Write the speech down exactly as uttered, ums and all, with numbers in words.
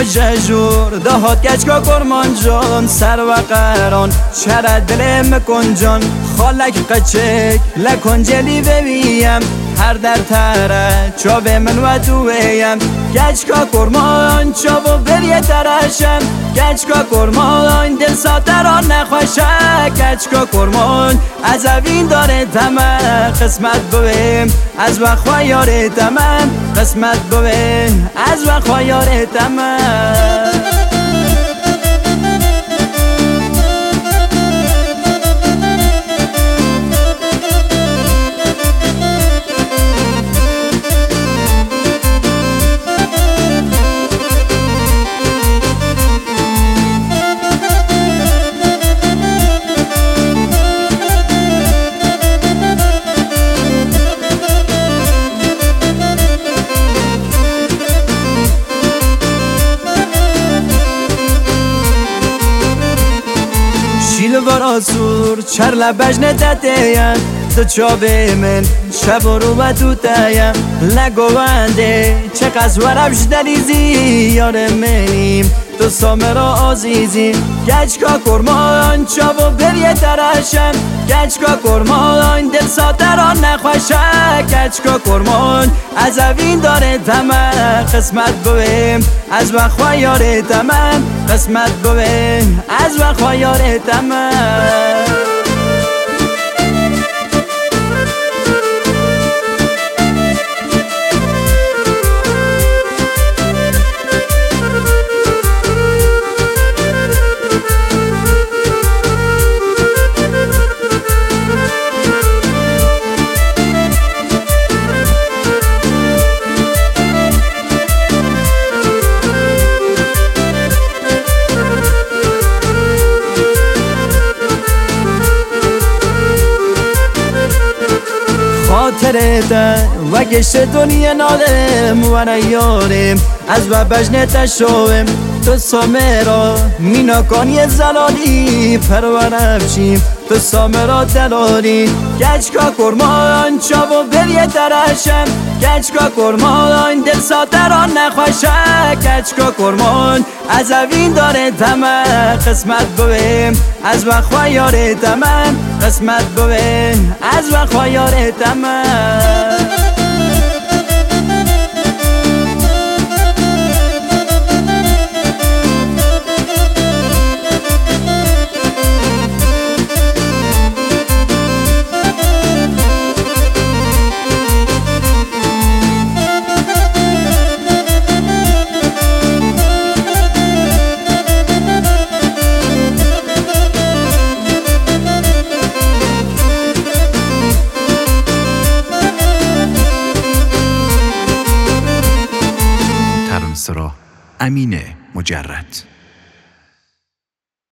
جور دهات گچکا کرمان جان سر و قران چرا دل مکن جان خالک قچک لکن جلی ببیم هر در تره چوب من و تویم گچکا کرمان چوب بریه ترشم گچکا کرمان دل ساتران نخوشه گچکا کرمان از اوین داره تمام قسمت بویم از وقت یاره تمام قسمت بویم از وقت یاره تمام براسور چر لبش نتتیم تو چابه من شب و رو و توتیم لگوانده چه قصوربش دلیزی یار منیم تو سامرا عزیزی گچکا کرمان چابو بریه ترشم گچکا کرمان دل ساتران نخوشه گچکا کرمان از اوین داره تمام قسمت بویم از وقت یاره تمام قسمت بویم از وقت یاره تمام خاطرته و گشت دنیا نالم و نیارم از و بجنت شوم تو سامرا میناکانی زلالی پرورفشیم تو سامرا دلالی گچکا کرمان چاو بریه ترشم گچکا کرمان دل ساتران نخوشه گچکا کرمان از اوین داره تمام قسمت بویم از وقت یاره تمام قسمت بویم از وقت یاره تمام امین مجرد.